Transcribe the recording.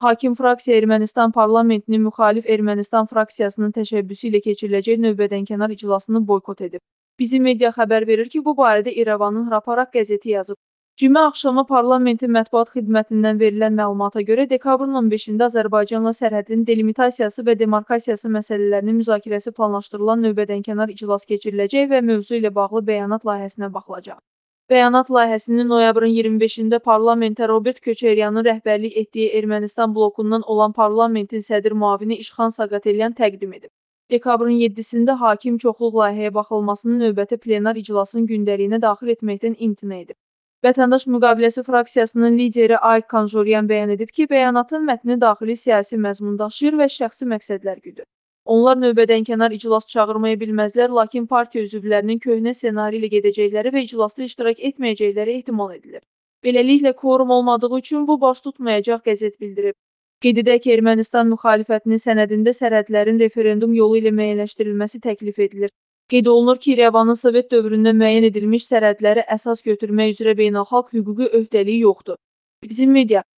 Hakim fraksiya Ermənistan parlamentinin müxalif Ermənistan fraksiyasının təşəbbüsü ilə keçiriləcək növbədənkənar iclasını boykot edib. Bizim media xəbər verir ki, bu barədə İrəvanın Hraparak qəzeti yazıb. Cümə axşamı parlamentin mətbuat xidmətindən verilən məlumata görə dekabrın 15-də Azərbaycanla sərhədin delimitasiyası və demarkasiyası məsələlərinin müzakirəsi planlaşdırılan növbədənkənar iclas keçiriləcək və mövzu ilə bağlı bəyanat layihəsinə baxılacaq. Bəyanat layihəsini noyabrın 25-də parlamentə Robert Köçəryanın rəhbərlik etdiyi Ermənistan blokundan olan parlamentin sədr müavini İşxan Saqatelyan təqdim edib. Dekabrın 7-sində hakim çoxluq layihəyə baxılmasını növbəti plenar iclasın gündəliyinə daxil etməkdən imtina edib. Vətəndaş müqaviləsi fraksiyasının lideri Ayk Kanjoryan bəyan edib ki, bəyanatın mətni daxili siyasi məzmun daşıyır və şəxsi məqsədlər güdür. Onlar növbədənkənar iclas çağırmaya bilməzlər, lakin partiya üzvlərinin köhnə ssenari ilə gedəcəkləri və iclasda iştirak etməyəcəkləri ehtimal edilir. Beləliklə, kvorum olmadığı üçün bu baş tutmayacaq qəzet bildirib. Qeyd edək ki, Ermənistan müxalifətinin sənədində sərhədlərin referendum yolu ilə müəyyənləşdirilməsi təklif edilir. Qeyd olunur ki, İrəvanın Sovet dövründə müəyyən edilmiş sərhədləri əsas götürmək üzrə beynəlxalq hüquqi öhdəliyi yoxdur. Bizim media